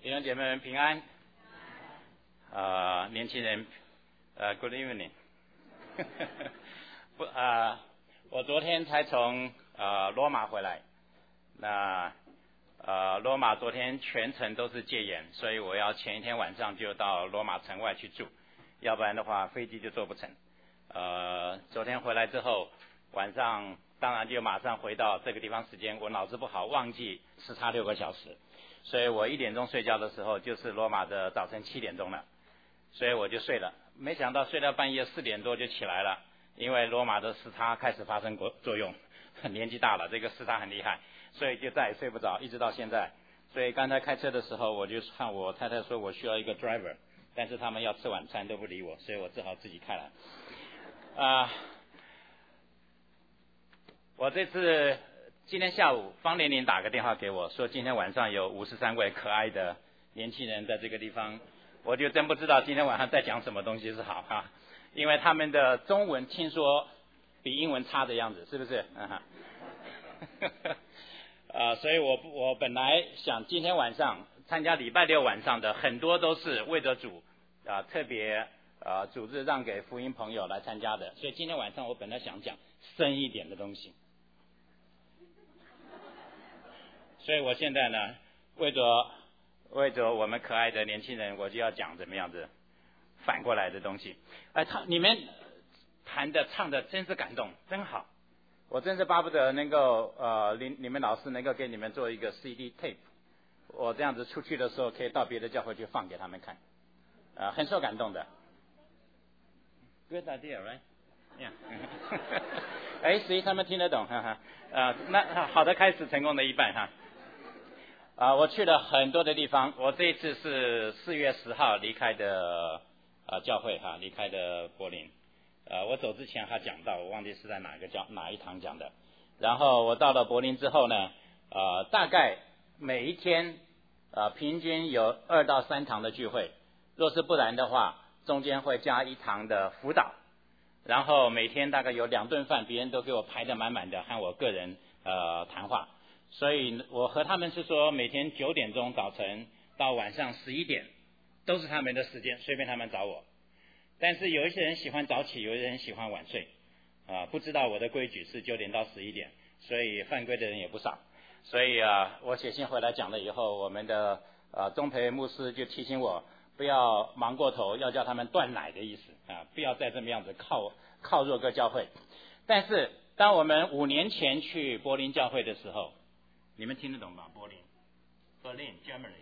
弟兄姐妹们平安。年轻人，Good evening 我昨天才从罗马回来。那罗马昨天全程都是戒严，所以我要前一天晚上就到罗马城外去住，要不然的话飞机就坐不成。昨天回来之后，晚上当然就马上回到这个地方时间，我脑子不好，忘记时差6个小时，所以我1点钟睡觉的时候就是罗马的早晨7点钟了，所以我就睡了。没想到睡到半夜4点多就起来了，因为罗马的时差开始发生作用，年纪大了，这个时差很厉害，所以就再也睡不着，一直到现在。所以刚才开车的时候，我就看我太太说我需要一个 driver， 但是他们要吃晚餐都不理我，所以我只好自己开了。我这次今天下午方连林打个电话给我，说今天晚上有53位可爱的年轻人在这个地方，我就真不知道今天晚上在讲什么东西是好哈，因为他们的中文听说比英文差的样子，是不是？所以我本来想今天晚上参加礼拜6晚上的很多都是为着主特别组织让给福音朋友来参加的，所以今天晚上我本来想讲深一点的东西，所以我现在呢为着我们可爱的年轻人，我就要讲怎么样子反过来的东西。你们弹的唱的真是感动，真好，我真是巴不得能够你们老师能够给你们做一个 CD tape， 我这样子出去的时候可以到别的教会去放给他们看，很受感动的。Good idea, right? Yeah. 所以他们听得懂，那好的开始，成功的一半哈。我去了很多的地方，我这一次是4月10号离开的教会哈，离开的柏林。我走之前还讲到，我忘记是在哪一堂讲的。然后我到了柏林之后呢，大概每一天平均有2到3堂的聚会，若是不然的话，中间会加1堂的辅导，然后每天大概有2顿饭，别人都给我排得满满的，和我个人谈话。所以我和他们是说，每天9点钟早晨到晚上11点都是他们的时间，随便他们找我。但是有一些人喜欢早起，有一些人喜欢晚睡，不知道我的规矩是9点到11点，所以犯规的人也不少。所以我写信回来讲了以后，我们的钟培牧师就提醒我，不要忙过头，要叫他们断奶的意思不要再这么样子靠弱个教会。但是当我们5年前去柏林教会的时候，你们听得懂吗？Berlin,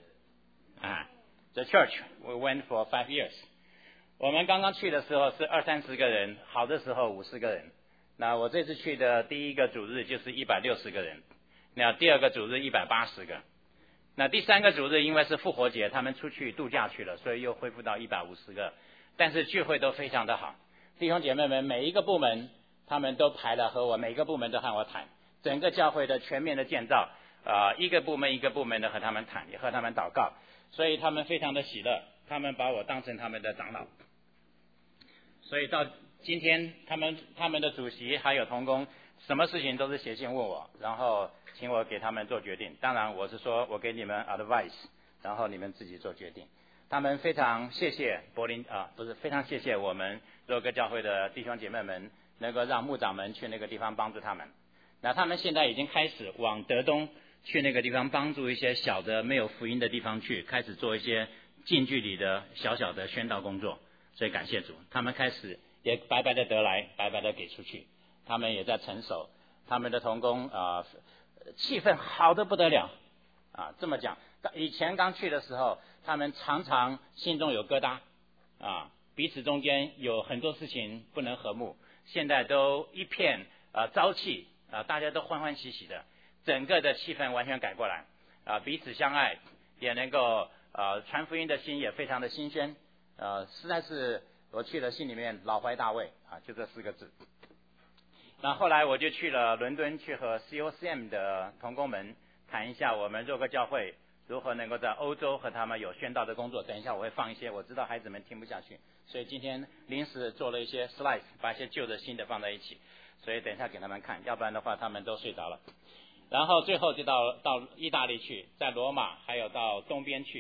Germany。The church we went for 5 years。我们刚刚去的时候是20-30个人，好的时候50个人。那我这次去的第一个主日就是160个人，那第二个主日180个，那第3个主日因为是复活节，他们出去度假去了，所以又恢复到150个。但是聚会都非常的好，弟兄姐妹们每一个部门他们都排了和我，每个部门都和我谈整个教会的全面的建造，一个部门一个部门的和他们谈，也和他们祷告，所以他们非常的喜乐，他们把我当成他们的长老。所以到今天他们的主席还有同工什么事情都是写信问我，然后请我给他们做决定。当然我是说我给你们 advice， 然后你们自己做决定。他们非常谢谢非常谢谢我们若歌教会的弟兄姐妹们能够让牧长们去那个地方帮助他们。那他们现在已经开始往德东去那个地方帮助一些小的没有福音的地方去，开始做一些近距离的小小的宣道工作。所以感谢主，他们开始也白白的得来，白白的给出去，他们也在成熟，他们的同工气氛好得不得了这么讲，以前刚去的时候他们常常心中有疙瘩彼此中间有很多事情不能和睦，现在都一片朝气大家都欢欢喜喜的，整个的气氛完全改过来彼此相爱，也能够传福音的心也非常的新鲜实在是我去了心里面老怀大慰就这4个字。那后来我就去了伦敦，去和 COCM 的同工们谈一下我们若歌教会如何能够在欧洲和他们有宣道的工作。等一下我会放一些，我知道孩子们听不下去，所以今天临时做了一些 slides， 把一些旧的新的放在一起，所以等一下给他们看，要不然的话他们都睡着了。然后最后就到意大利去，在罗马还有到东边去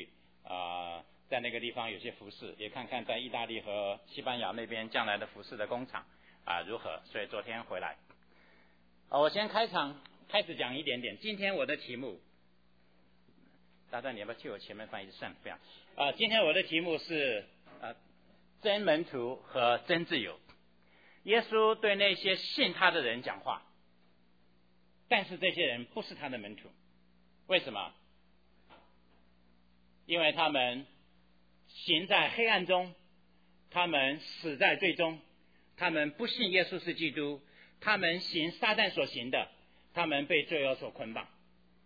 在那个地方有些服饰，也看看在意大利和西班牙那边将来的服饰的工厂如何。所以昨天回来，我先开始讲一点点。今天我的题目，大家你要不要去我前面翻译算这样？今天我的题目是真门徒和真自由。耶稣对那些信他的人讲话，但是这些人不是他的门徒，为什么？因为他们行在黑暗中，他们死在罪中，他们不信耶稣是基督，他们行撒旦所行的，他们被罪恶所捆绑。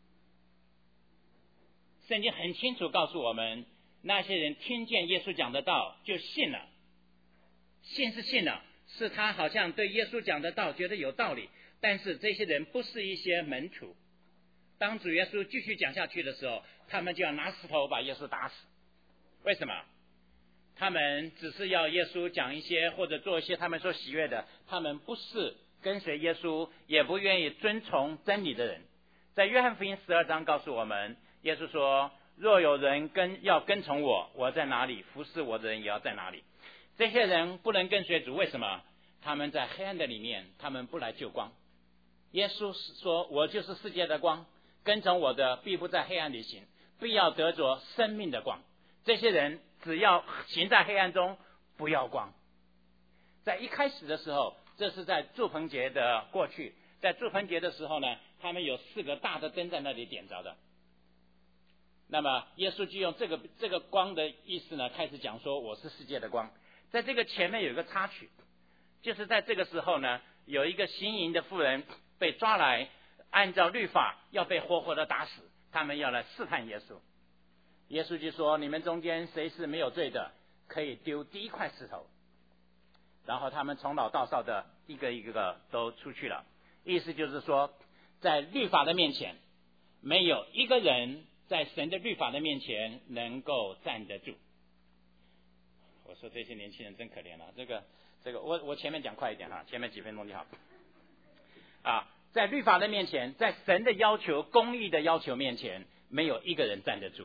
圣经很清楚告诉我们，那些人听见耶稣讲的道就信了，信是信了，是他好像对耶稣讲的道觉得有道理，但是这些人不是一些门徒。当主耶稣继续讲下去的时候，他们就要拿石头把耶稣打死。为什么？他们只是要耶稣讲一些或者做一些他们所喜悦的，他们不是跟随耶稣，也不愿意遵从真理的人。在约翰福音12章告诉我们，耶稣说，若有人要跟从我，我在哪里，服侍我的人也要在哪里。这些人不能跟随主，为什么？他们在黑暗的里面，他们不来救光。耶稣说，我就是世界的光，跟从我的必不在黑暗里行，必要得着生命的光。这些人只要行在黑暗中，不要光。在一开始的时候，这是在住棚节的过去，在住棚节的时候呢，他们有4个大的灯在那里点着的。那么耶稣就用这个光的意思呢，开始讲说我是世界的光。在这个前面有一个插曲，就是在这个时候呢，有一个行淫的妇人被抓来，按照律法要被活活的打死，他们要来试探耶稣。耶稣就说，你们中间谁是没有罪的，可以丢第一块石头。然后他们从老到少的一个一个都出去了。意思就是说，在律法的面前，没有一个人在神的律法的面前能够站得住。我说这些年轻人真可怜了，这个我前面讲快一点哈，前面几分钟就好。在律法的面前，在神的要求、公义的要求面前，没有一个人站得住。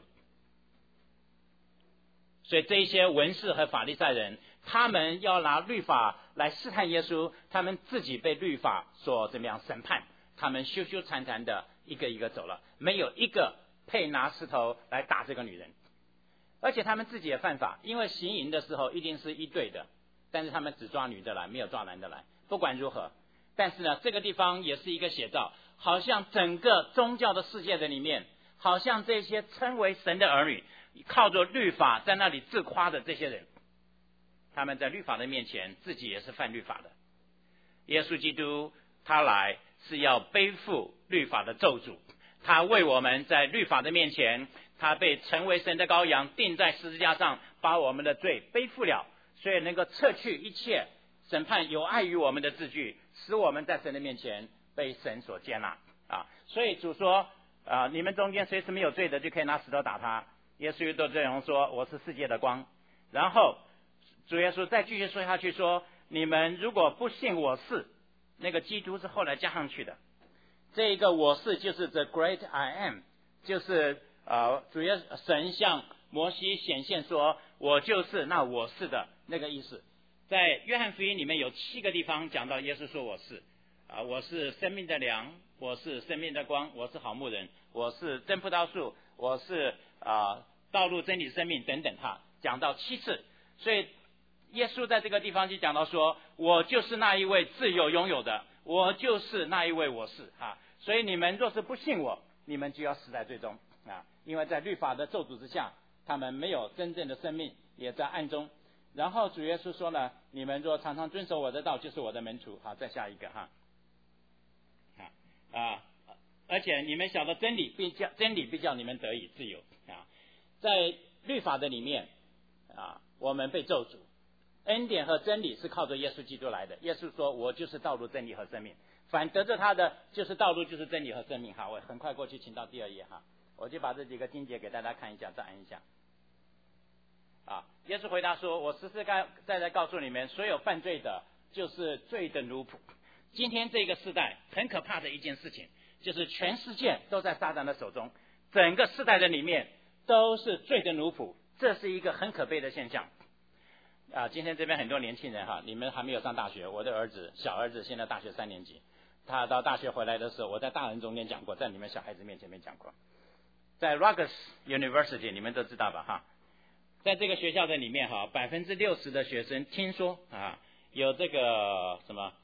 所以这一些文士和法利赛人，他们要拿律法来试探耶稣，他们自己被律法所怎么样审判，他们羞羞惭惭的一个一个走了，没有一个配拿石头来打这个女人。而且他们自己也犯法，因为行淫的时候一定是一对的，但是他们只抓女的来，没有抓男的来。不管如何，但是呢，这个地方也是一个写照，好像整个宗教的世界的里面，好像这些称为神的儿女，靠着律法在那里自夸的这些人，他们在律法的面前自己也是犯律法的。耶稣基督他来是要背负律法的咒诅，他为我们在律法的面前，他被成为神的羔羊，钉在十字架上，把我们的罪背负了，所以能够撤去一切审判有碍于我们的字句，使我们在神的面前被神所接纳所以主说你们中间谁是没有罪的，就可以拿石头打他。耶稣对这人说，我是世界的光。然后主耶稣再继续说下去说，你们如果不信我是，那个基督是后来加上去的，这一个我是就是 the great I am， 就是主耶稣神向摩西显现说，我就是那我是的那个意思。在约翰福音里面有7个地方讲到耶稣说我是我是生命的粮，我是生命的光，我是好牧人，我是真葡萄树，我是道路真理生命等等，讲到7次。所以耶稣在这个地方就讲到说，我就是那一位自有拥有的，我就是那一位我是所以你们若是不信我，你们就要死在罪中因为在律法的咒诅之下，他们没有真正的生命，也在暗中。然后主耶稣说呢，你们若常常遵守我的道，就是我的门徒。好，再下一个而且你们晓得真理必叫你们得以自由在律法的里面我们被咒诅，恩典和真理是靠着耶稣基督来的。耶稣说，我就是道路真理和生命，凡得着他的就是道路，就是真理和生命。我很快过去，请到第2页我就把这几个经节给大家看一下，再按一下耶稣回答说，我实实在在告诉你们，所有犯罪的就是罪的奴仆。今天这个时代很可怕的一件事情，就是全世界都在撒旦的手中，整个世代的里面都是罪的奴仆，这是一个很可悲的现象。今天这边很多年轻人哈，你们还没有上大学，我的儿子小儿子现在大学3年级，他到大学回来的时候，我在大人中间讲过，在你们小孩子面前没讲过。在 Rutgers University 你们都知道吧哈，在这个学校的里面哈，60%的学生听说有这个什么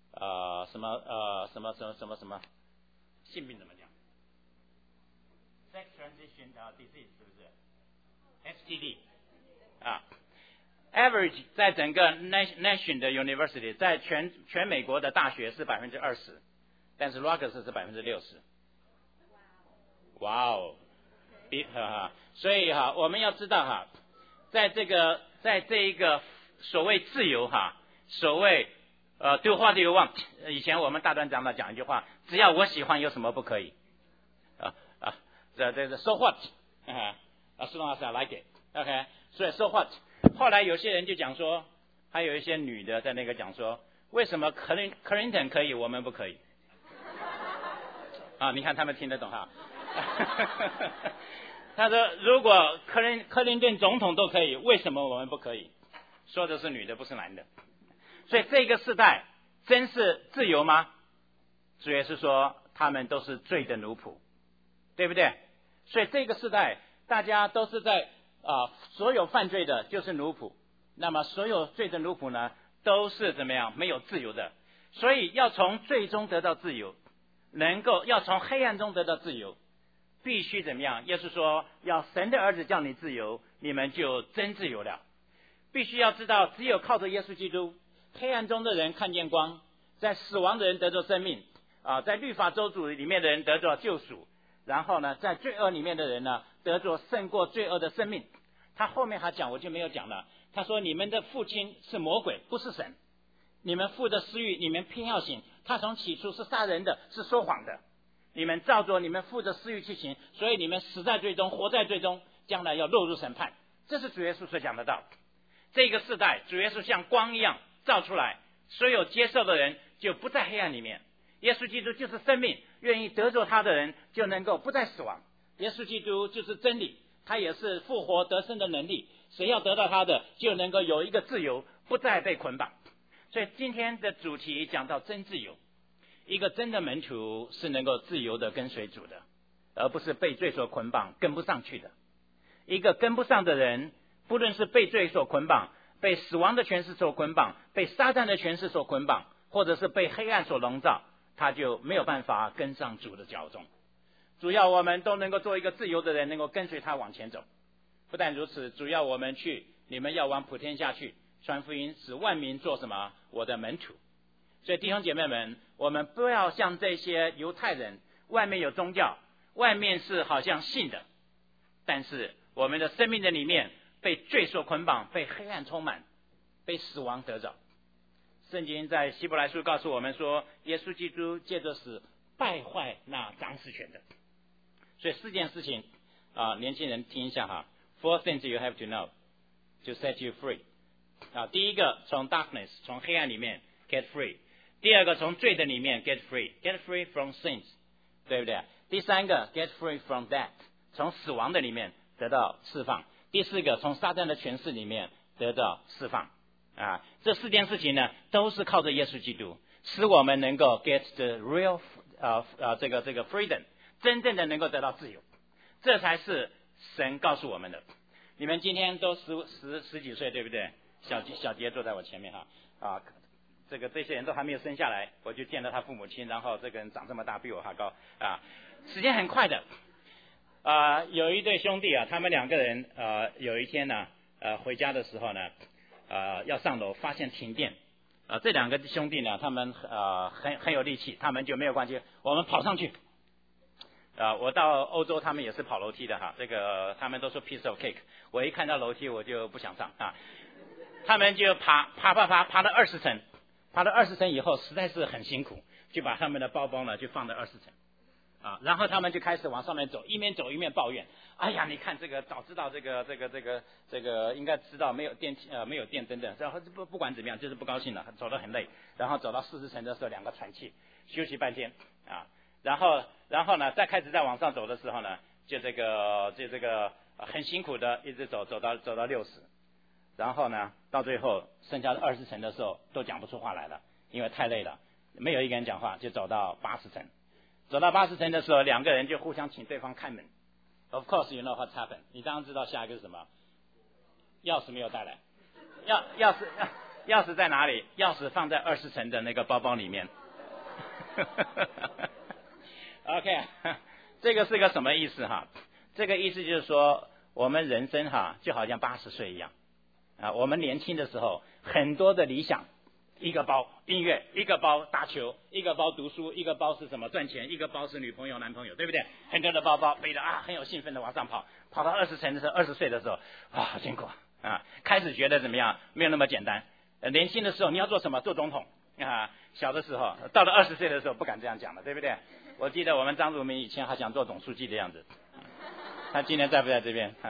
性病怎么讲 ？Sex transition disease 是不是 ？STD average 在整个 nation 的 university， 在全美国的大学是20%，但是 Rutgers 是60%。哇哦，所以我们要知道在这一个所谓自由所谓do what you want， 以前我们大段长老讲一句话，只要我喜欢有什么不可以这 so what as long as I like it OK， 所以 so what。后来有些人就讲说，还有一些女的在那个讲说，为什么Clinton可以我们不可以你看他们听得懂他说如果克林顿总统都可以，为什么我们不可以？说的是女的不是男的。所以这个世代真是自由吗？主要是说他们都是罪的奴仆，对不对？所以这个世代大家都是在所有犯罪的就是奴仆，那么所有罪的奴仆呢都是怎么样？没有自由的。所以要从罪中得到自由，要从黑暗中得到自由，必须怎么样？耶稣说要神的儿子叫你自由，你们就真自由了。必须要知道，只有靠着耶稣基督，黑暗中的人看见光，在死亡的人得着生命在律法咒诅里面的人得着救赎，然后呢在罪恶里面的人呢得着胜过罪恶的生命。他后面还讲，我就没有讲了，他说你们的父亲是魔鬼不是神，你们父的私欲你们偏要行，他从起初是杀人的，是说谎的，你们照着你们父的私欲去行，所以你们死在罪中，活在罪中，将来要落入审判。这是主耶稣所讲的道。这个世代主耶稣像光一样照出来，所有接受的人就不在黑暗里面。耶稣基督就是生命，愿意得着他的人就能够不再死亡。耶稣基督就是真理，他也是复活得生的能力，谁要得到他的就能够有一个自由，不再被捆绑。所以今天的主题讲到真自由，一个真的门徒是能够自由的跟随主的，而不是被罪所捆绑跟不上去的。一个跟不上的人，不论是被罪所捆绑，被死亡的权势所捆绑，被撒旦的权势所捆绑，或者是被黑暗所笼罩，他就没有办法跟上主的脚踪。主要我们都能够做一个自由的人，能够跟随他往前走。不但如此，主要我们你们要往普天下去，传福音，使万民做什么？我的门徒。所以弟兄姐妹们，我们不要像这些犹太人，外面有宗教，外面是好像信的，但是我们的生命的里面被罪所捆绑，被黑暗充满，被死亡得着。圣经在希伯来书告诉我们说，耶稣基督借着死败坏那掌死权的。所以4件事情年轻人听一下Four things you have to know to set you free。第一个，从 darkness 从黑暗里面 get free。第二个，从罪的里面 get free from sins， 对不对？第三个 get free from death， 从死亡的里面得到释放。第四个，从撒旦的权势里面得到释放。这4件事情呢，都是靠着耶稣基督，使我们能够 get the real 这个 freedom， 真正的能够得到自由。这才是神告诉我们的。你们今天都十几岁，对不对？小杰坐在我前面这些人都还没有生下来，我就见到他父母亲，然后这个人长这么大，比我还高时间很快的。有一对兄弟他们2个人有一天呢回家的时候呢要上楼，发现停电。这2个兄弟呢，他们很有力气，他们就没有关系，我们跑上去。我到欧洲他们也是跑楼梯的这个他们都说 piece of cake， 我一看到楼梯我就不想上他们就爬了20层，爬了20层以后实在是很辛苦，就把他们的包包呢就放到20层然后他们就开始往上面走，一面走一面抱怨，哎呀，你看这个早知道这个应该知道没有电没有电等等，然后不管怎么样就是不高兴了，走得很累，然后走到40层的时候2个喘气休息半天然后呢再开始再往上走的时候呢，就这个很辛苦的一直走到60，然后呢，到最后剩下的20层的时候都讲不出话来了，因为太累了，没有一个人讲话，就走到80层。走到80层的时候，两个人就互相请对方开门。Of course, you know what's happened. 你当然知道下一个是什么？钥匙没有带来。钥匙在哪里？钥匙放在20层的那个包包里面。OK， 这个是个什么意思哈？这个意思就是说，我们人生哈就好像80岁一样啊。我们年轻的时候，很多的理想，一个包音乐，一个包打球，一个包读书，一个包是什么赚钱，一个包是女朋友男朋友，对不对？很多的包包背着很有兴奋的往上跑，跑到20层的时候，20岁的时候好辛苦啊，开始觉得怎么样？没有那么简单。年轻的时候你要做什么？做总统啊。小的时候，到了20岁的时候不敢这样讲了，对不对？我记得我们张汝明以前还想做总书记的样子，他今年在不在这边？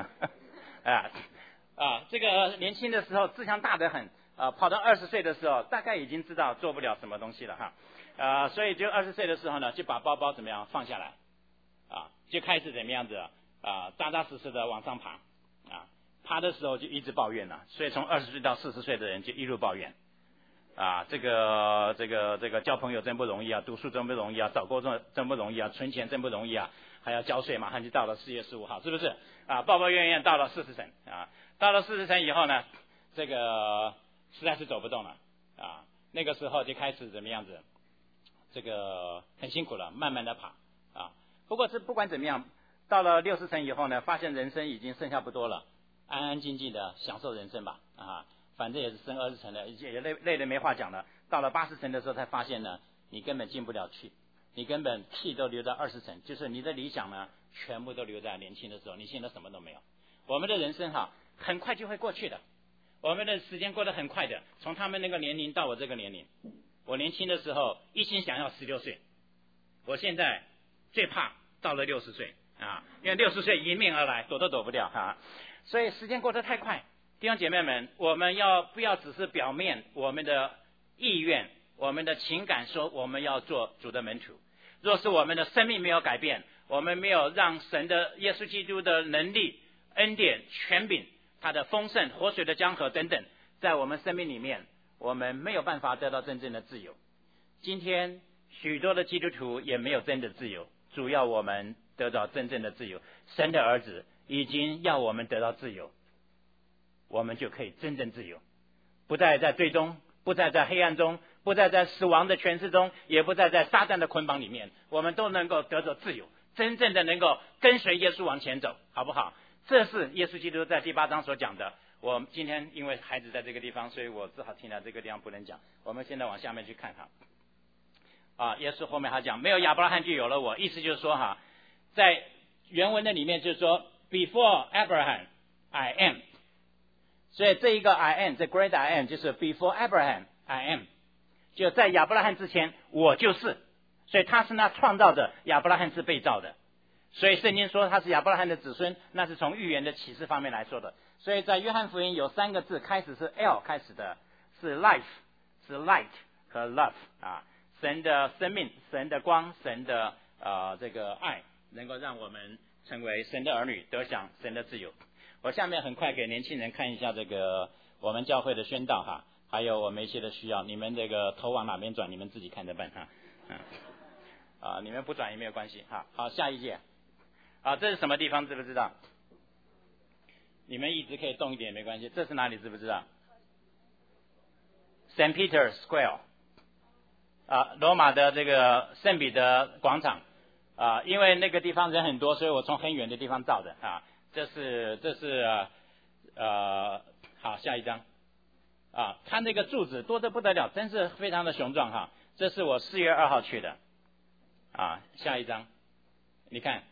这个年轻的时候志向大得很跑到20岁的时候，大概已经知道做不了什么东西了哈所以就20岁的时候呢，就把包包怎么样放下来就开始怎么样子扎扎实实的往上爬爬的时候就一直抱怨了，所以从20岁到40岁的人就一路抱怨这个交朋友真不容易读书真不容易找工作真不容易存钱真不容易还要交税，马上就到了4月15号，是不是抱怨到了40层到了40层以后呢，这个实在是走不动了那个时候就开始怎么样子，这个很辛苦了，慢慢的爬不过不管怎么样，到了60层以后呢，发现人生已经剩下不多了，安安静静的享受人生吧反正也是升20层了，也累得没话讲了。到了80层的时候才发现呢，你根本进不了去，你根本屁都留在20层，就是你的理想呢全部都留在年轻的时候，你现在什么都没有。我们的人生很快就会过去的，我们的时间过得很快的，从他们那个年龄到我这个年龄。我年轻的时候一心想要16岁，我现在最怕到了60岁因为60岁迎面而来，躲都躲不掉所以时间过得太快。弟兄姐妹们，我们不要只是表面我们的意愿，我们的情感说我们要做主的门徒，若是我们的生命没有改变，我们没有让神的耶稣基督的能力、恩典、权柄，他的丰盛、活水的江河等等，在我们生命里面，我们没有办法得到真正的自由。今天许多的基督徒也没有真的自由，主要我们得到真正的自由，神的儿子已经要我们得到自由，我们就可以真正自由，不再在罪中，不再在黑暗中，不再在死亡的权势中，也不再在撒旦的捆绑里面，我们都能够得到自由，真正的能够跟随耶稣往前走，好不好？这是耶稣基督在第8章所讲的。我今天因为孩子在这个地方，所以我只好停在这个地方不能讲。我们现在往下面去看耶稣后面他讲，没有亚伯拉罕就有了我，意思就是说在原文的里面就是说 Before Abraham I am，所以这一个 I am， 这 great I am 就是 before Abraham I am， 就在亚伯拉罕之前我就是，所以他是那创造的，亚伯拉罕是被造的。所以圣经说他是亚伯拉罕的子孙，那是从预言的启示方面来说的。所以在约翰福音有3个字开始是 L 开始的，是 life， 是 light 和 love 神的生命，神的光，神的这个爱，能够让我们成为神的儿女，得享神的自由。我下面很快给年轻人看一下这个我们教会的宣道还有我们一些的需要，你们这个头往哪边转，你们自己看着办你们不转也没有关系好，下一页这是什么地方知不知道？你们椅子可以动一点没关系，这是哪里知不知道？ St. Peter's Square 罗马的这个圣彼得广场因为那个地方人很多，所以我从很远的地方照的这是好，下一张它那个柱子多得不得了，真是非常的雄壮这是我4月2号去的下一张，你看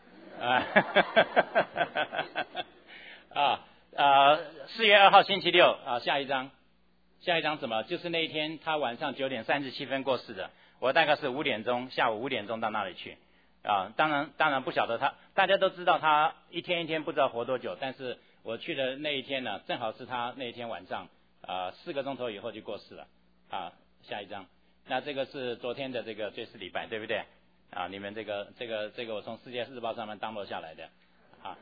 4月2号星期六下一张什么？就是那一天他晚上9点37分过世的，我大概是下午5点钟到那里去当然不晓得大家都知道他一天一天不知道活多久，但是我去的那一天呢，正好是他那一天晚上4个钟头以后就过世了下一张，那这个是昨天的这个追思礼拜，对不对你们这个我从世界日报上面download下来的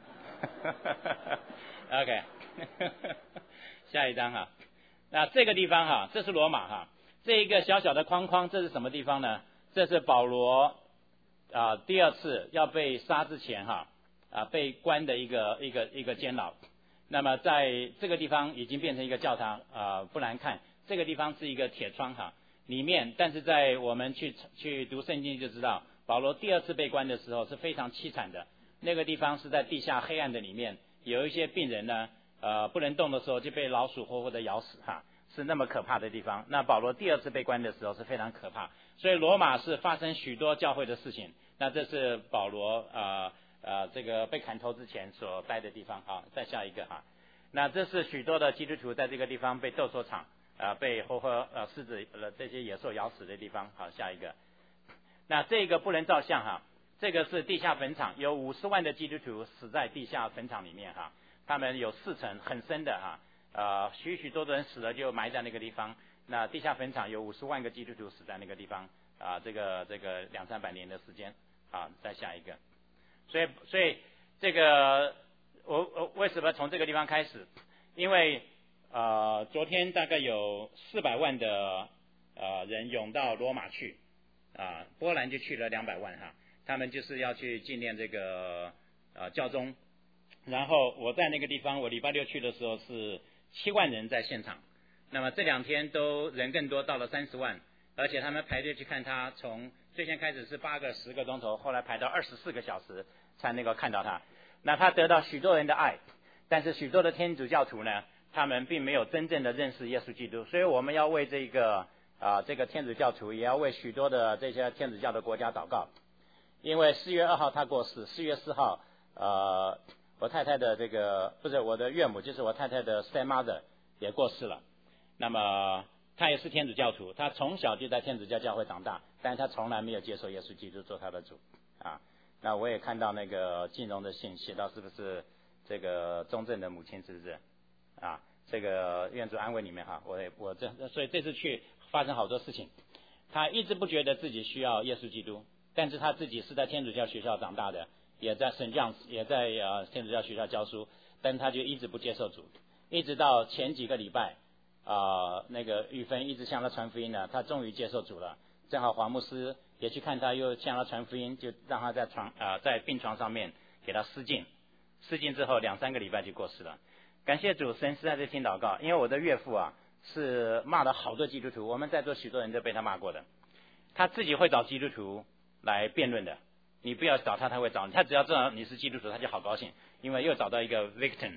OK， 下一张哈。那这个地方哈，这是罗马哈，这一个小小的框框，这是什么地方呢？这是保罗第二次要被杀之前哈被关的一个监牢。那么在这个地方已经变成一个教堂不难看，这个地方是一个铁窗哈，里面，但是在我们去读圣经就知道，保罗第二次被关的时候是非常凄惨的。那个地方是在地下黑暗的里面，有一些病人呢不能动的时候就被老鼠活活的咬死哈，是那么可怕的地方。那保罗第二次被关的时候是非常可怕，所以罗马是发生许多教会的事情。那这是保罗这个被砍头之前所待的地方哈。再下一个哈，那这是许多的基督徒在这个地方被斗兽场被活活狮子这些野兽咬死的地方。好，下一个。那这个不能照相哈，这个是地下坟场，有50万的基督徒死在地下坟场里面哈，他们有4层很深的哈，许多的人死了就埋在那个地方。那地下坟场有50万个基督徒死在那个地方这个200-300年的时间。好，再下一个。所以这个我为什么从这个地方开始？因为昨天大概有400万的人涌到罗马去波兰就去了200万哈，他们就是要去纪念这个教宗。然后我在那个地方，我礼拜六去的时候是7万人在现场，那么这2天都人更多，到了30万，而且他们排队去看他，从最先开始是8个10个钟头，后来排到24个小时才能够看到他。那他得到许多人的爱，但是许多的天主教徒呢，他们并没有真正的认识耶稣基督。所以我们要为这个天主教徒，也要为许多的这些天主教的国家祷告。因为4月2号他过世，4月4号我太太的不是我的岳母，就是我太太的 stepmother 也过世了。那么他也是天主教徒，他从小就在天主教会长大，但是他从来没有接受耶稣基督做他的主那我也看到那个金融的信写到是不是这个中正的母亲，是不是这个愿主安慰你们哈。所以这次去发生好多事情，他一直不觉得自己需要耶稣基督，但是他自己是在天主教学校长大的，也在圣将也在天主教学校教书，但他就一直不接受主，一直到前几个礼拜那个玉芬一直向他传福音呢，他终于接受主了。正好黄牧师也去看他，又向他传福音，就让他在病床上面给他施浸之后2-3个礼拜就过世了。感谢主，神实在是听祷告。因为我的岳父是骂了好多基督徒，我们在座许多人都被他骂过的。他自己会找基督徒来辩论的，你不要找他，他会找你。他只要知道你是基督徒，他就好高兴，因为又找到一个 victim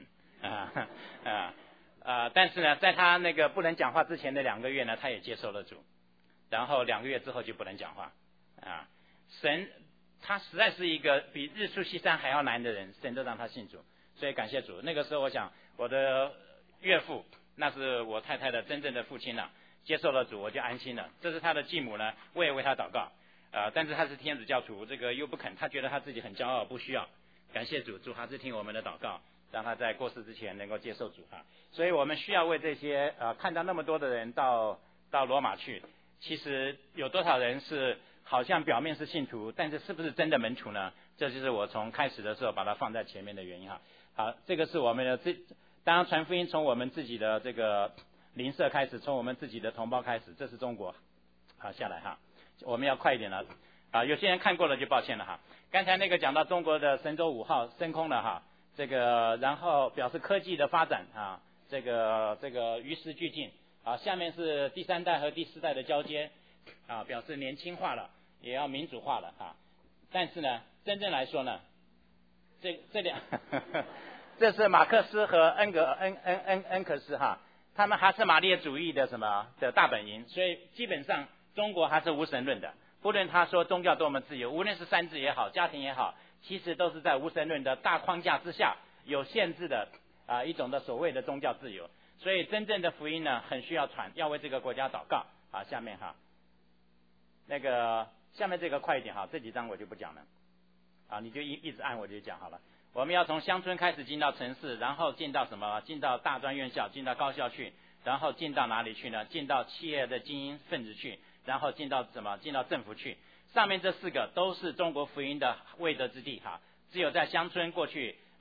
但是呢，在他那个不能讲话之前的2个月呢，他也接受了主，然后2个月之后就不能讲话神他实在是一个比日出西山还要难的人，神都让他信主，所以感谢主。那个时候我想我的岳父那是我太太的真正的父亲了，接受了主我就安心了。这是他的继母呢，我也为他祷告但是他是天主教徒，这个又不肯，他觉得他自己很骄傲，不需要。感谢主，主还是听我们的祷告，让他在过世之前能够接受主所以我们需要为这些看到那么多的人到罗马去，其实有多少人是好像表面是信徒，但是是不是真的门徒呢？这就是我从开始的时候把它放在前面的原因好，这个是我们的当然传福音从我们自己的这个邻舍开始，从我们自己的同胞开始，这是中国。好，下来我们要快一点了有些人看过了就抱歉了刚才那个讲到中国的神舟5号升空了这个然后表示科技的发展这个与时俱进下面是第3代和第4代的交接表示年轻化了，也要民主化了但是呢，真正来说呢，这是马克思和恩格斯他们还是马列主义的的大本营，所以基本上中国还是无神论的。不论他说宗教多么自由，无论是三自也好，家庭也好，其实都是在无神论的大框架之下有限制的一种的所谓的宗教自由。所以真正的福音呢，很需要传，要为这个国家祷告下面那个下面这个快一点这几章我就不讲了你就一直按我就讲好了。我们要从乡村开始进到城市，然后进到进到大专院校，进到高校去，然后进到哪里去呢？进到企业的精英分子去，然后进到进到政府去。上面这4个都是中国福音的未得之地只有在乡村过去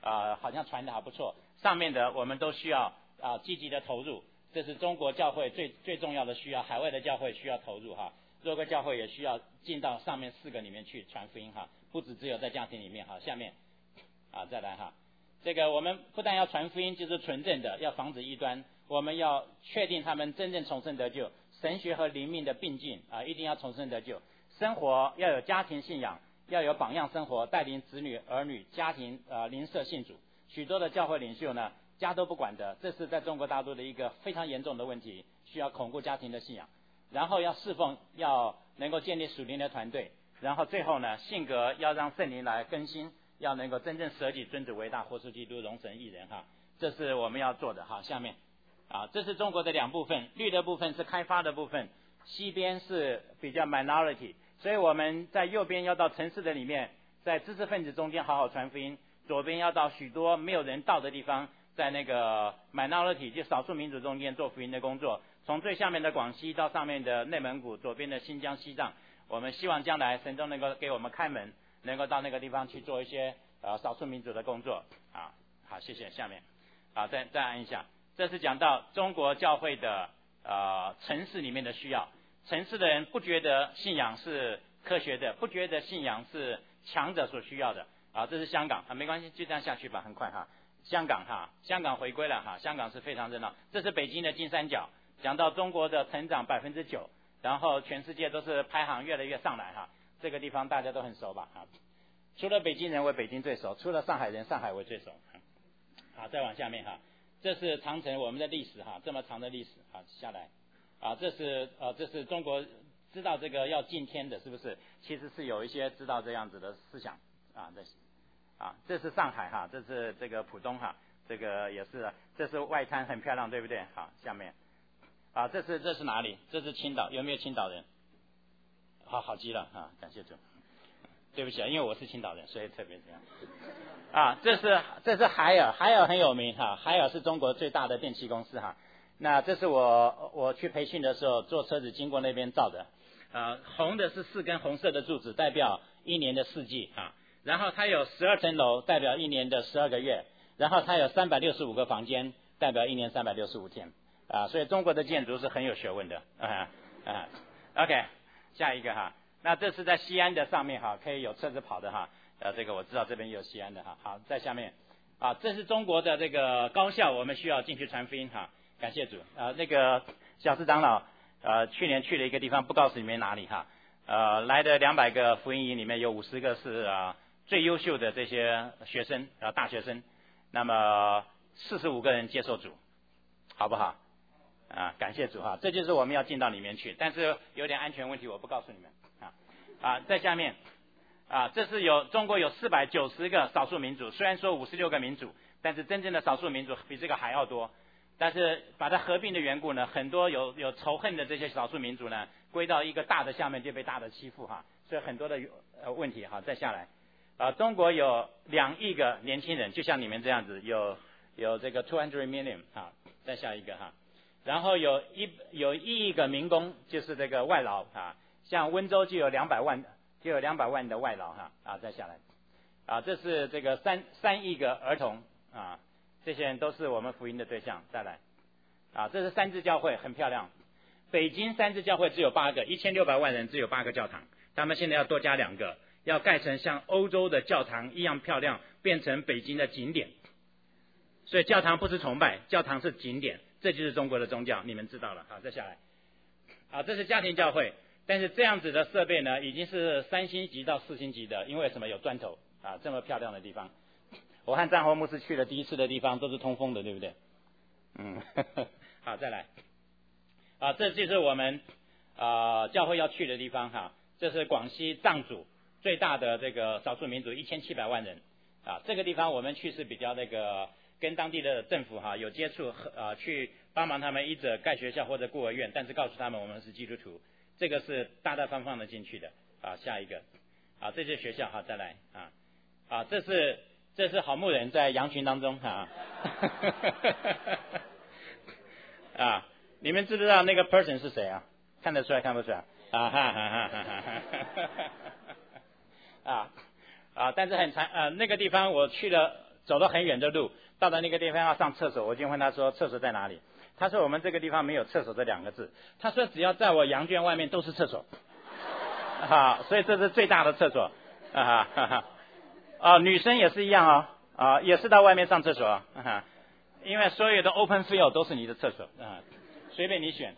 好像传得还不错，上面的我们都需要积极的投入，这是中国教会最重要的需要，海外的教会需要投入哈，若个教会也需要进到上面4个里面去传福音哈，不只有在家庭里面哈。下面再来哈，这个我们不但要传福音，就是纯正的，要防止异端，我们要确定他们真正重生得救，神学和灵命的并进一定要重生得救，生活要有家庭信仰，要有榜样生活，带领子女儿女家庭邻舍信主。许多的教会领袖呢家都不管的，这是在中国大陆的一个非常严重的问题，需要巩固家庭的信仰，然后要侍奉，要能够建立属灵的团队，然后最后呢性格要让圣灵来更新，要能够真正舍己尊主为大，活出基督，荣神益人哈，这是我们要做的哈。下面这是中国的2部分，绿的部分是开发的部分，西边是比较 minority， 所以我们在右边要到城市的里面，在知识分子中间好好传福音，左边要到许多没有人到的地方，在那个 minority 就少数民族中间做福音的工作，从最下面的广西到上面的内蒙古，左边的新疆西藏，我们希望将来神都能够给我们开门，能够到那个地方去做一些少数民族的工作好，谢谢。下面再按一下，这是讲到中国教会的城市里面的需要，城市的人不觉得信仰是科学的，不觉得信仰是强者所需要的这是香港没关系，就这样下去吧，很快香港回归了香港是非常热闹，这是北京的金三角，讲到中国的成长9%，然后全世界都是排行越来越上来这个地方大家都很熟吧除了北京人为北京最熟，除了上海人上海为最熟再往下面这是长城我们的历史这么长的历史下来这是中国知道这个要进天的，是不是？其实是有一些知道这样子的思想这是上海这是这个浦东这个也是，这是外滩很漂亮，对不对？好，下面这是哪里？这是青岛，有没有青岛人？好极了感谢主。对不起因为我是青岛人，所以特别这样这是海尔很有名海尔是中国最大的电器公司那这是我去培训的时候坐车子经过那边照的红的是4根红色的柱子，代表1年的4季然后它有12层楼，代表1年的12个月，然后它有365个房间，代表1年365天所以中国的建筑是很有学问的OK 下一个那这是在西安的上面可以有车子跑的这个我知道这边有西安的好，在下面这是中国的这个高校，我们需要进去传福音感谢主那个小市长老去年去了一个地方，不告诉你们哪里来的200个福音营里面有50个是最优秀的这些学生大学生，那么45个人接受主，好不好感谢主这就是我们要进到里面去，但是有点安全问题我不告诉你们在下面这是中国有490个少数民族，虽然说56个民族，但是真正的少数民族比这个还要多，但是把它合并的缘故呢，很多有仇恨的这些少数民族呢归到一个大的下面就被大的欺负所以很多的问题再下来中国有2亿个年轻人，就像你们这样子，有这个200 million 再下一个然后有1亿个民工，就是这个外劳像温州就有200万的外劳再下来这是这个3亿个儿童这些人都是我们福音的对象。再来这是3支教会，很漂亮。北京3支教会只有8个，1600万人只有8个教堂，他们现在要多加2个，要盖成像欧洲的教堂一样漂亮，变成北京的景点。所以教堂不是崇拜，教堂是景点，这就是中国的宗教，你们知道了。好，再下来这是家庭教会，但是这样子的设备呢已经是3星级到4星级的，因为什么？有砖头这么漂亮的地方。我和张侯牧师去了第一次的地方都是通风的，对不对？好，再来这就是我们教会要去的地方这是广西藏族最大的这个少数民族，1700万人这个地方我们去是比较那个跟当地的政府有接触去帮忙他们一者盖学校或者孤儿院，但是告诉他们我们是基督徒，这个是大大方方的进去的下一个这些学校再来这是好牧人在羊群当中你们知不知道那个 person 是谁看得出来看不出来但是很长那个地方我去了走了很远的路，到了那个地方要上厕所，我就问他说厕所在哪里？他说我们这个地方没有厕所这2个字。他说只要在我羊圈外面都是厕所，所以这是最大的厕所女生也是一样也是到外面上厕所因为所有的 open field 都是你的厕所随便你选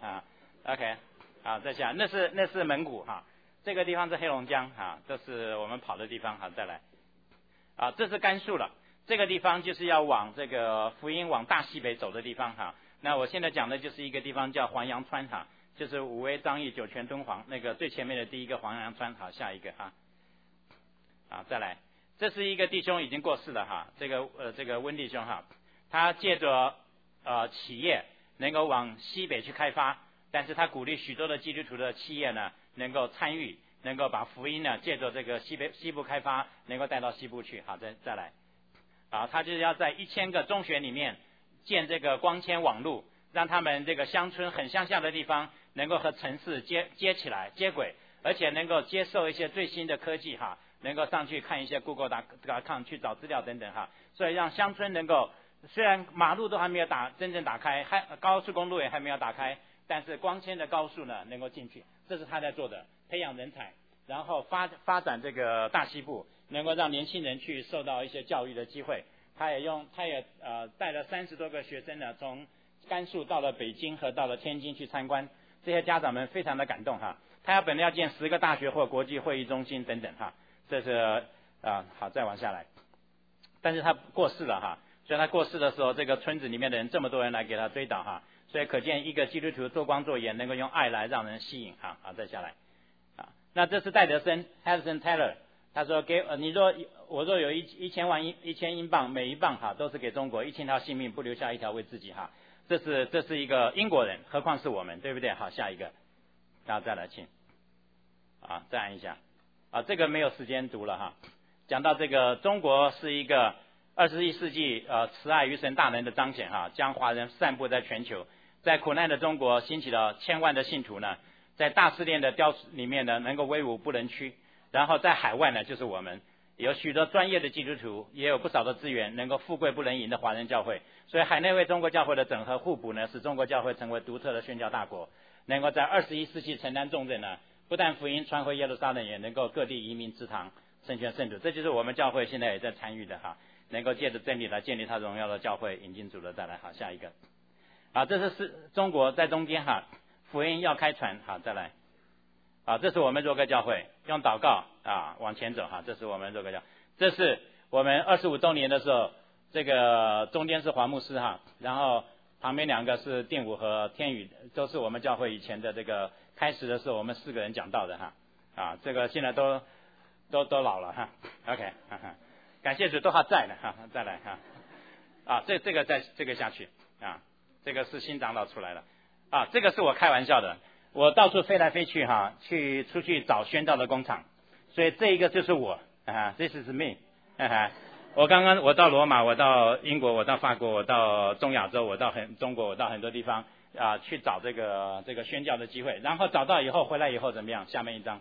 OK 好，再下那是蒙古这个地方是黑龙江这是我们跑的地方再来这是甘肃了，这个地方就是要往这个福音往大西北走的地方那我现在讲的就是一个地方叫黄杨川就是武威、张掖、酒泉、敦煌那个最前面的第一个黄杨川下一个再来，这是一个弟兄已经过世了这个温弟兄他借着企业能够往西北去开发，但是他鼓励许多的基督徒的企业呢能够参与，能够把福音呢借着这个西部开发能够带到西部去再来他就是要在1000个中学里面建这个光纤网路，让他们这个乡村很乡下的地方能够和城市接起来接轨，而且能够接受一些最新的科技能够上去看一些 Google.com 去找资料等等所以让乡村能够，虽然马路都还没有真正打开，高速公路也还没有打开，但是光纤的高速呢能够进去，这是他在做的，培养人才，然后发展这个大西部，能够让年轻人去受到一些教育的机会。他也带了30多个学生呢，从甘肃到了北京和到了天津去参观，这些家长们非常的感动他本来要建10个大学或国际会议中心等等这是好，再往下来，但是他过世了所以他过世的时候，这个村子里面的人这么多人来给他追悼所以可见一个基督徒做光做盐能够用爱来让人吸引好，再下来那这是戴德森 Hudson Taylor， 他说我若有1000英镑，每1磅都是给中国，1000条性命不留下1条为自己这是一个英国人，何况是我们，对不对？好，下一个然后再来请再按一下这个没有时间读了讲到这个中国是一个21世纪慈爱与神大能的彰显将华人散布在全球，在苦难的中国兴起了1000万的信徒呢，在大试炼的里面呢能够威武不能屈，然后在海外呢就是我们有许多专业的基督徒，也有不少的资源，能够富贵不能淫的华人教会，所以海内外中国教会的整合互补呢，使中国教会成为独特的宣教大国，能够在21世纪承担重任呢，不但福音传回耶路撒冷，也能够各地移民之堂成全圣徒，这就是我们教会现在也在参与的能够借着真理来建立他荣耀的教会，引进主的。再来下一个这是中国在中间福音要开传再来这是我们若歌教会用祷告往前走这是我们若歌教，这是我们25周年的时候，这个中间是黄牧师然后旁边2个是定武和天宇，都是我们教会以前的这个开始的时候我们4个人讲道的这个现在都老了OK 感谢主都还在呢再来这个下去这个是新长老出来了这个是我开玩笑的，我到处飞来飞去出去找宣道的工厂，所以这一个就是我This is me 我到罗马，我到英国，我到法国，我到中亚洲，我到中国，我到很多地方去找这个宣教的机会，然后找到以后回来以后怎么样？下面一张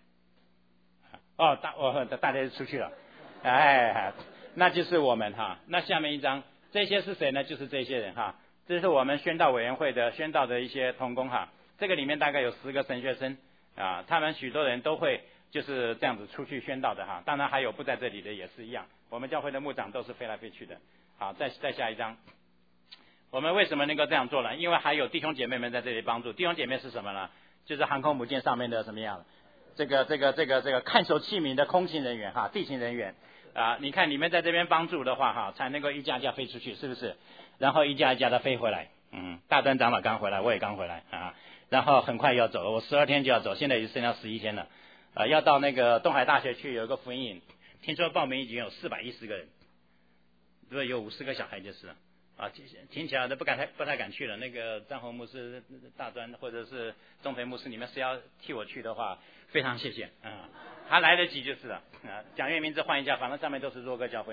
大家就出去了那就是我们那下面一张，这些是谁呢？就是这些人这是我们宣道委员会的宣道的一些同工这个里面大概有10个神学生他们许多人都会就是这样子出去宣道的当然还有不在这里的也是一样，我们教会的牧长都是飞来飞去的。好，再下一张。我们为什么能够这样做呢？因为还有弟兄姐妹们在这里帮助。弟兄姐妹是什么呢？就是航空母舰上面的什么样这个看守器皿的空勤人员地勤人员你看你们在这边帮助的话才能够一架架飞出去，是不是？然后一架一架的飞回来。大端长老刚回来，我也刚回来然后很快要走了，我12天就要走，现在已经剩下11天了要到那个东海大学去有一个福音营，听说报名已经有410个人，如果有50个小孩就是了听起来都不太敢去了。那个张宏牧师、大专或者是钟培牧师，你们是要替我去的话，非常谢谢他来得及就是了讲员名字换一下，反正上面都是若歌教会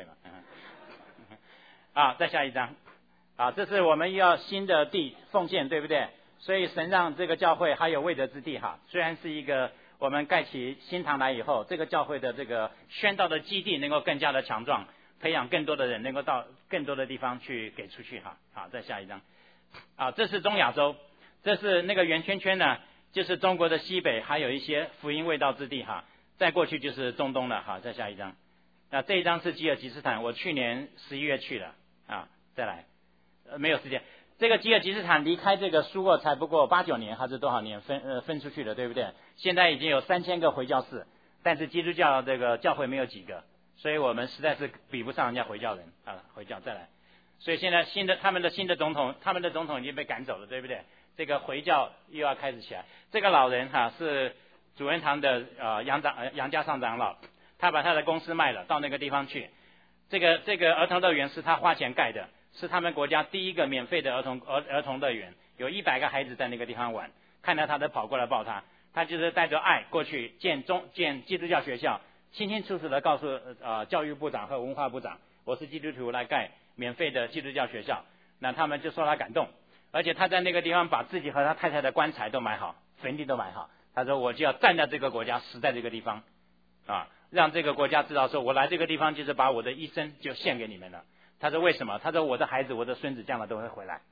嘛再下一张这是我们要新的地奉献，对不对？所以神让这个教会还有未得之地虽然是一个我们盖起新堂来以后，这个教会的这个宣道的基地能够更加的强壮， 培养更多的人能够到更多的地方去给出去哈。好，再下一张。这是中亚洲，这是那个圆圈圈呢，就是中国的西北，还有一些福音未到之地哈。再过去就是中东了。好，再下一张。那这一张是吉尔吉斯坦，我去年11月去的再来，没有时间。这个吉尔吉斯坦离开这个苏俄才不过8、9年还是多少年分出去的，对不对？现在已经有3000个回教寺，但是基督教这个教会没有几个，所以我们实在是比不上人家回教人回教再来。所以现在他们的新的总统已经被赶走了，对不对？这个回教又要开始起来。这个老人是主任堂的杨家上长老，他把他的公司卖了，到那个地方去。这个儿童乐园是他花钱盖的，是他们国家第一个免费的儿童乐园，有100个孩子在那个地方玩，看到他都跑过来抱他。他就是带着爱过去建基督教学校，清清楚楚的告诉教育部长和文化部长，我是基督徒来盖免费的基督教学校。那他们就受他感动，而且他在那个地方把自己和他太太的棺材都买好，坟地都买好。他说我就要站在这个国家，死在这个地方让这个国家知道说我来这个地方就是把我的一生就献给你们了。他说为什么？他说我的孩子我的孙子将来都会回来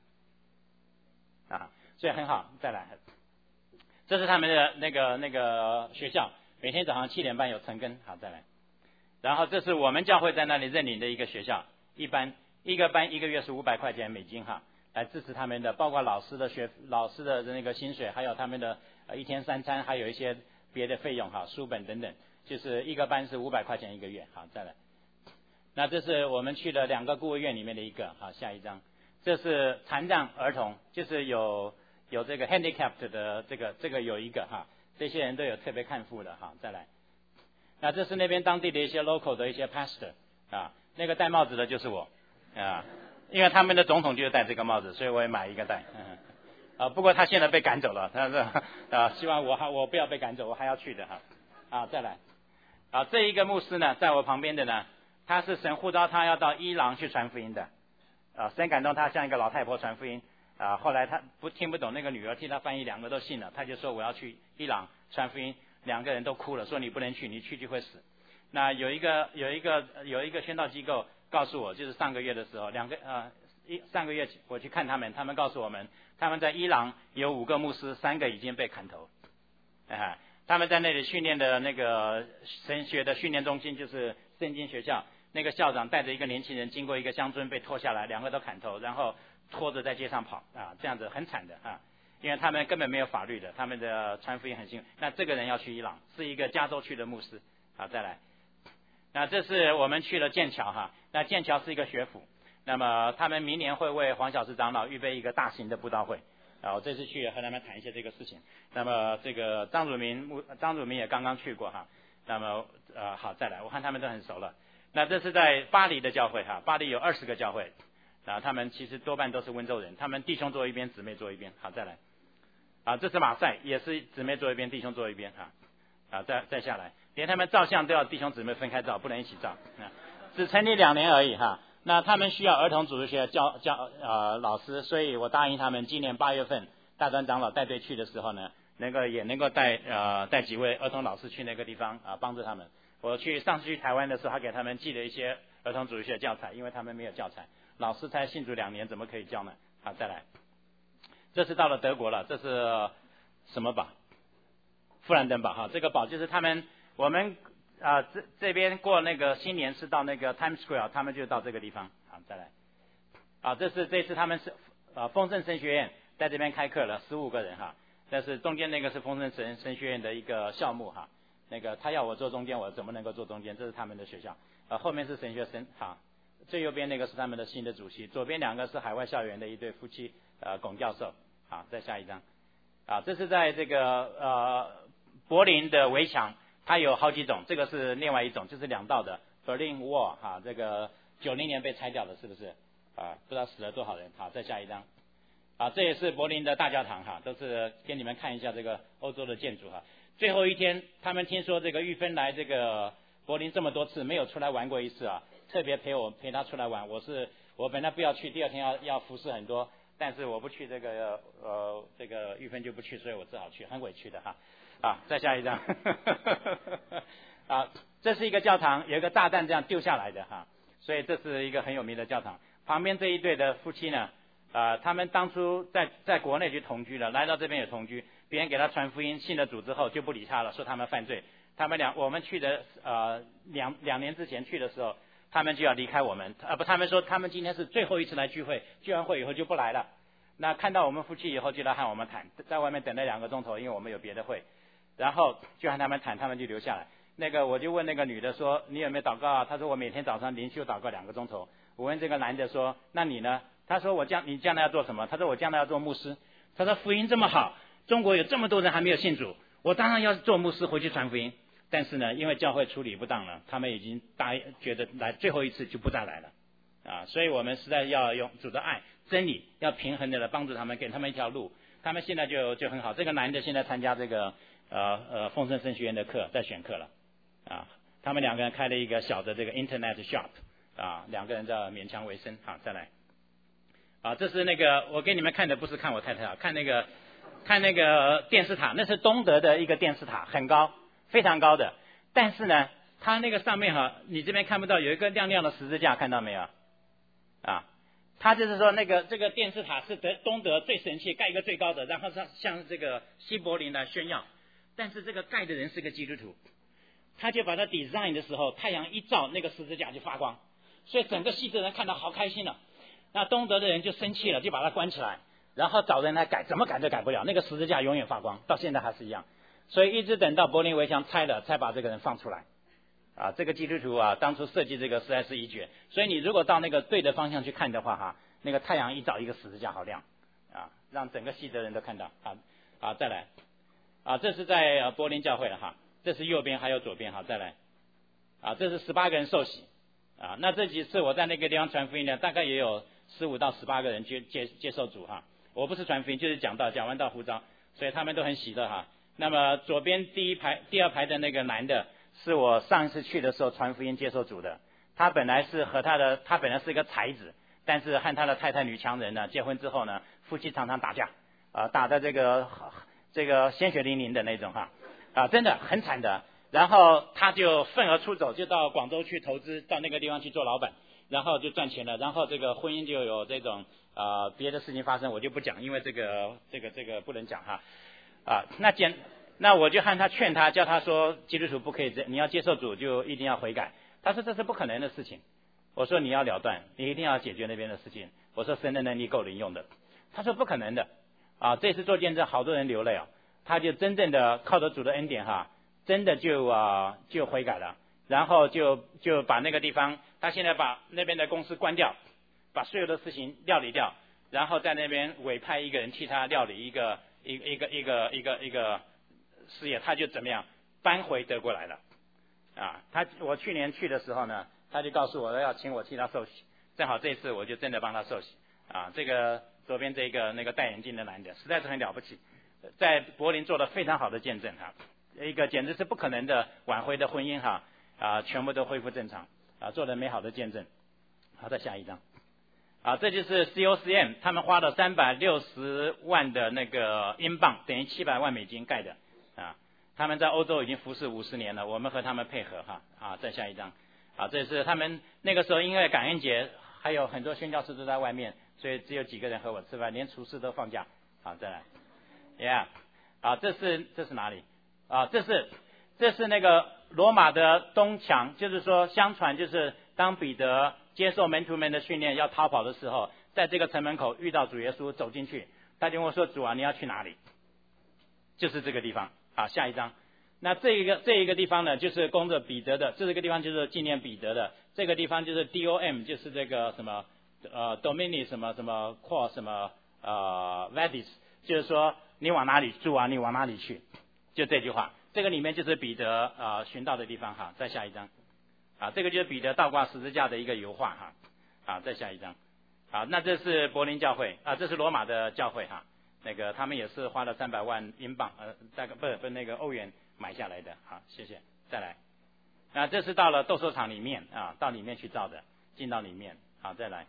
所以很好。再来，这是他们的那个学校，每天早上7点半有晨更。好，再来。然后这是我们教会在那里认领的一个学校，一个班1个月是500块钱美金来支持他们的，包括老师的那个薪水，还有他们的1天3餐，还有一些别的费用书本等等，就是一个班是500块钱1个月。好，再来。那这是我们去的2个孤儿院里面的一个。好，下一张。这是残障儿童，就是有这个 handicapped 的这个有一个这些人都有特别看护的。好，再来。那这是那边当地的一些 local 的一些 pastor 那个戴帽子的就是我因为他们的总统就是戴这个帽子，所以我也买一个戴。不过他现在被赶走了，他是希望我不要被赶走，我还要去的再来。这一个牧师呢，在我旁边的呢，他是神呼召他要到伊朗去传福音的神感动他向一个老太婆传福音后来他听不懂，那个女儿替他翻译，2个都信了，他就说我要去伊朗传福音，2个人都哭了，说你不能去，你去就会死。那有一个宣道机构告诉我，就是上个月的时候上个月我去看他们告诉我们，他们在伊朗有5个牧师，3个已经被砍头他们在那里训练的那个神学的训练中心，就是圣经学校，那个校长带着一个年轻人经过一个乡村被拖下来，2个都砍头，然后拖着在街上跑这样子很惨的因为他们根本没有法律的，他们的传福音很辛苦。那这个人要去伊朗，是一个加州区的牧师。好，再来。那这是我们去了剑桥那剑桥是一个学府，那么他们明年会为黄小时长老预备一个大型的布道会我这次去和他们谈一些这个事情。那么这个张汝明也刚刚去过那么好，再来，我看他们都很熟了。那这是在巴黎的教会巴黎有20个教会他们其实多半都是温州人，他们弟兄坐一边，姊妹坐一边。好，再来。这是马赛，也是姊妹坐一边，弟兄坐一边再下来，连他们照相都要弟兄姊妹分开照，不能一起照只成立2年而已那他们需要儿童主日学教老师，所以我答应他们今年8月份大专长老带队去的时候呢，也能够带几位儿童老师去那个地方帮助他们。我上次去台湾的时候，还给他们寄了一些儿童主日学教材，因为他们没有教材，老师才信主2年，怎么可以教呢？好，再来。这是到了德国了，这是什么堡？富兰登堡这个堡就是我们这边过那个新年是到那个 Times Square， 他们就到这个地方。好，再来。这次他们是丰盛神学院在这边开课了，15个人但是中间那个是丰盛神学院的一个校牧那个他要我坐中间，我怎么能够坐中间？这是他们的学校后面是神学生最右边那个是他们的新的主席，左边2个是海外校园的一对夫妻龚教授。好，再下一张这是在这个柏林的围墙，它有好几种，这个是另外一种，就是2道的 Berlin Wall 这个90年被拆掉的，是不是不知道死了多少人。好，再下一张这也是柏林的大教堂都是给你们看一下这个欧洲的建筑最后一天他们听说这个玉芬来这个柏林这么多次没有出来玩过一次特别陪他出来玩。我本来不要去，第2天要服侍很多，但是我不去这个玉芬就不去，所以我只好去，很委屈的再下一张这是一个教堂，有一个炸弹这样丢下来的所以这是一个很有名的教堂。旁边这一对的夫妻呢，他们当初在国内就同居了，来到这边也同居，别人给他传福音，信了主之后就不理他了，说他们犯罪。我们去的两年之前去的时候，他们就要离开我们，他们说他们今天是最后一次来聚会，聚完会以后就不来了。那看到我们夫妻以后，就来和我们谈，在外面等了2个钟头，因为我们有别的会，然后就和他们谈，他们就留下来。我就问那个女的说，你有没有祷告啊？她说我每天早上灵修祷告2个钟头。我问这个男的说，那你呢？他说你将来要做什么？他说我将来要做牧师。他说福音这么好，中国有这么多人还没有信主，我当然要做牧师回去传福音。但是呢，因为教会处理不当了，他们已经觉得来最后一次就不再来了所以我们实在要用主的爱真理，要平衡的来帮助他们，给他们一条路。他们现在就很好。这个男的现在参加这个丰盛神学院的课，在选课了他们2个人开了一个小的这个 Internet shop 2个人在勉强为生。好，再来这是我给你们看的，不是看我太太看那个电视塔，那是东德的一个电视塔，很高，非常高的。但是呢，它那个上面你这边看不到有一个亮亮的十字架，看到没有他就是说这个电视塔是东德最神奇，盖一个最高的，然后向这个西柏林来炫耀。但是这个盖的人是个基督徒，他就把它 design 的时候，太阳一照，那个十字架就发光，所以整个西德人看到好开心了。那东德的人就生气了，就把它关起来，然后找人来改，怎么改都改不了，那个十字架永远发光，到现在还是一样。所以一直等到柏林围墙拆了，才把这个人放出来这个基督徒当初设计这个实在是一绝。所以你如果到那个对的方向去看的话那个太阳一照，一个十字架好亮让整个西德人都看到再来这是在柏林教会了这是右边还有左边再来这是18个人受洗那这几次我在那个地方传福音呢，大概也有15到18个人接受主我不是传福音，就是讲完道呼召，所以他们都很喜乐那么左边第2排的那个男的，是我上一次去的时候传福音接受主的。他本来是一个才子，但是和他的太太女强人呢结婚之后呢，夫妻常常打架打的这个鲜血淋淋的那种真的很惨的。然后他就愤而出走，就到广州去投资，到那个地方去做老板，然后就赚钱了。然后这个婚姻就有这种别的事情发生，我就不讲，因为这个不能讲那我就和他劝他，叫他说基督徒不可以你要接受主就一定要悔改。他说这是不可能的事情。我说你要了断，你一定要解决那边的事情。我说神的能力够人用的。他说不可能的这次做见证好多人流泪他就真正的靠着主的恩典真的就悔改了，然后就把那个地方，他现在把那边的公司关掉，把所有的事情料理掉，然后在那边委派一个人替他料理一个事业，他就怎么样搬回德国来了我去年去的时候呢，他就告诉我要请我替他受洗，正好这次我就真的帮他受洗这个左边这个那个戴眼镜的男的实在是很了不起，在柏林做了非常好的见证一个简直是不可能的挽回的婚姻全部都恢复正常做了美好的见证。好，再下一张这就是 COCM 他们花了360万的那个英镑，等于700万美金盖的他们在欧洲已经服侍50年了，我们和他们配合再下一张这是他们那个时候因为感恩节，还有很多宣教士都在外面，所以只有几个人和我吃饭，连厨师都放假再来这是哪里这是那个罗马的东墙，就是说相传就是当彼得接受门徒们的训练要逃跑的时候，在这个城门口遇到主耶稣走进去，他就问我说主你要去哪里，就是这个地方下一张那这一个地方呢就是供着彼得的，这个地方就是纪念彼得的，这个地方就是 DOM 就是这个什么Domini 什么 Quo 什么Vadis， 就是说你往哪里住你往哪里去，就这句话。这个里面就是彼得寻到的地方再下一张这个就是彼得倒挂十字架的一个油画再下一张那这是柏林教会这是罗马的教会那个他们也是花了300万英镑大概不那个欧元买下来的谢谢。再来这是到了斗兽场里面到里面去照的，进到里面再来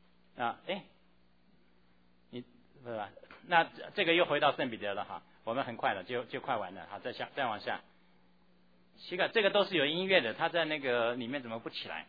你对吧？那这个又回到圣彼得了我们很快了就快完了再往下。奇怪，这个都是有音乐的，他在那个里面怎么不起来？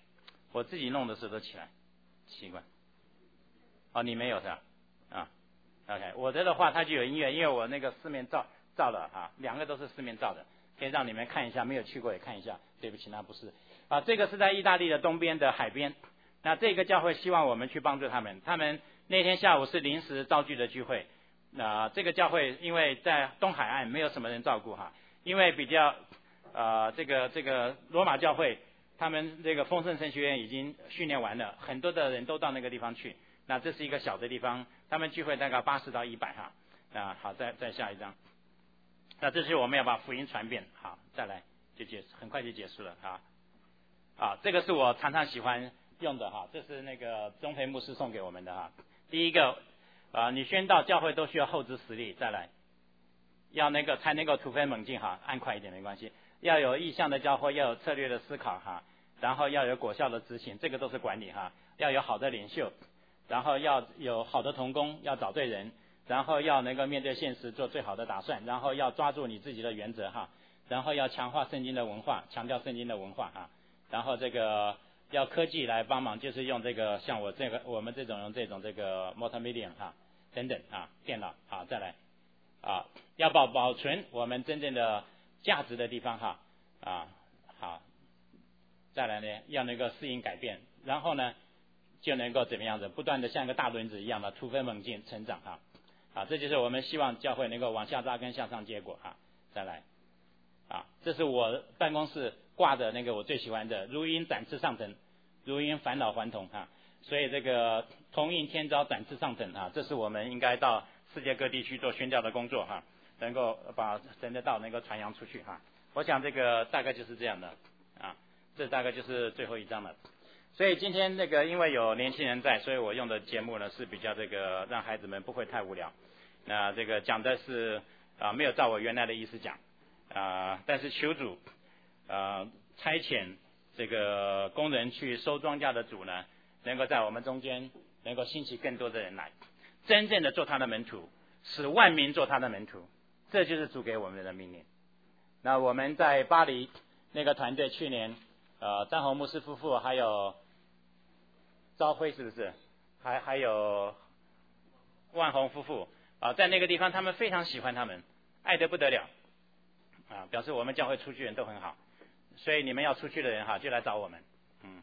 我自己弄的时候都起来，奇怪。哦，你没有是吧？啊 ，OK， 我的话它就有音乐，因为我那个四面照了啊，2个都是四面照的，可以让你们看一下，没有去过也看一下。对不起，那不是啊，这个是在意大利的东边的海边。那这个教会希望我们去帮助他们，他们那天下午是临时召聚的聚会。这个教会因为在东海岸没有什么人照顾哈，因为比较这个罗马教会他们这个丰盛神学院已经训练完了，很多的人都到那个地方去。那这是一个小的地方，他们聚会大概80到100哈。好，再下一张。那这是我们要把福音传遍。好，再来就很快就结束了啊。好，这个是我常常喜欢用的哈，这是那个钟培牧师送给我们的哈。第一个你宣道教会都需要后知实力，再来要才能够突飞猛进哈，按快一点没关系。要有意向的教会，要有策略的思考哈，然后要有果效的执行，这个都是管理哈。要有好的领袖，然后要有好的同工，要找对人，然后要能够面对现实做最好的打算，然后要抓住你自己的原则哈，然后要强化圣经的文化，强调圣经的文化哈，然后这个要科技来帮忙，就是用这个像我们这种用这种这个 multimedia 哈等等啊，电脑好，再来要保存我们真正的价值的地方哈好，再来呢要能够适应改变，然后呢就能够怎么样子不断的像一个大轮子一样的突飞猛进成长这就是我们希望教会能够往下扎根向上结果再来这是我办公室挂的那个我最喜欢的如鹰展翅上腾，如鹰返老还童所以这个同应天朝展翅上腾这是我们应该到世界各地去做宣教的工作能够把神的道能够传扬出去我想这个大概就是这样的这大概就是最后一章了。所以今天因为有年轻人在，所以我用的节目呢是比较让孩子们不会太无聊。那这个讲的是没有照我原来的意思讲但是求主差遣这个工人去收庄稼的主呢，能够在我们中间能够兴起更多的人来，真正的做他的门徒，使万民做他的门徒，这就是主给我们的命令。那我们在巴黎那个团队去年张宏牧师夫妇还有朝晖是不是还有万宏夫妇在那个地方他们非常喜欢他们，爱得不得了表示我们教会出去人都很好，所以你们要出去的人就来找我们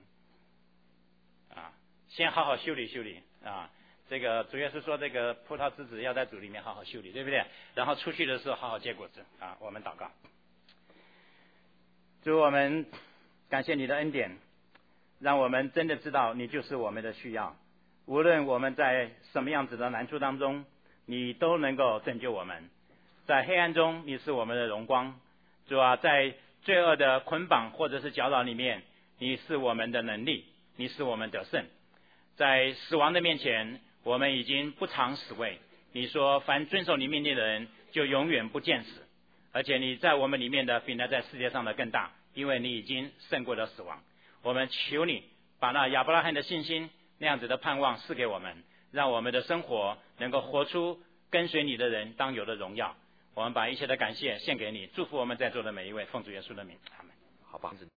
先好好修理修理这个主要是说这个葡萄枝子要在主里面好好修理，对不对？然后出去的时候好好结果子我们祷告。主，我们感谢你的恩典，让我们真的知道你就是我们的需要，无论我们在什么样子的难处当中，你都能够拯救我们。在黑暗中你是我们的荣光，主在罪恶的捆绑或者是搅扰里面，你是我们的能力，你是我们得胜。在死亡的面前，我们已经不尝死味，你说凡遵守你命令的人就永远不见死，而且你在我们里面的比那在世界上的更大，因为你已经胜过了死亡。我们求你把那亚伯拉罕的信心那样子的盼望赐给我们，让我们的生活能够活出跟随你的人当有的荣耀。我们把一切的感谢献给你，祝福我们在座的每一位，奉主耶稣的名，阿们。 好吧。